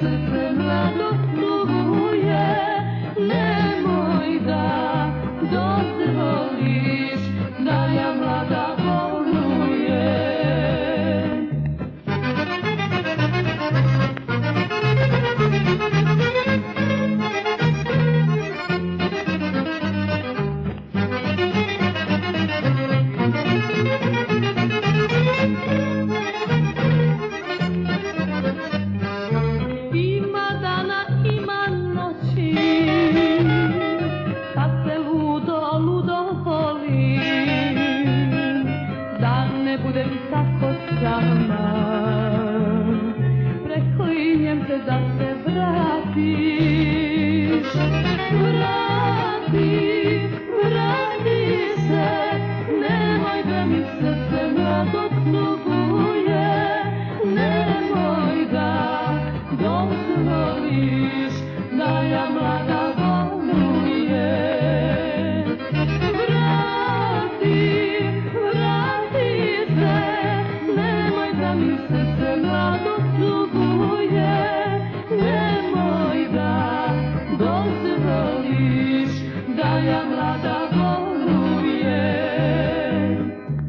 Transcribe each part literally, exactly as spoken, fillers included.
srce mlado tuguje, nemoj da dozvoliš da ja mlada bolujem. Ima dana, ima noći, kad se ludo, ludo volim, da ne budem tako sama, preklinjem te da se vratiš. Vrati, vrati se, nemoj da mi srce mlado tuguje, nemoj da dozvoliš da ja mlada bolujem. Vrati, vrati se, nemoj da mi srce mlado tuguje, nemoj da dozvoliš da ja mlada bolujem.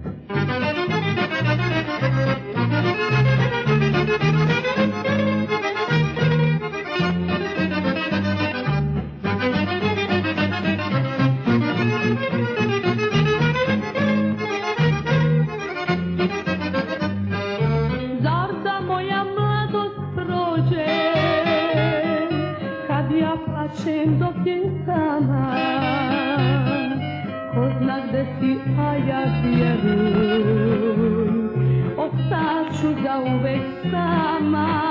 Zar da moja mladost prođe, kad ja plačem dok je sama, ko zna gde si, a ja vjeruj, ostaću zauvek sama.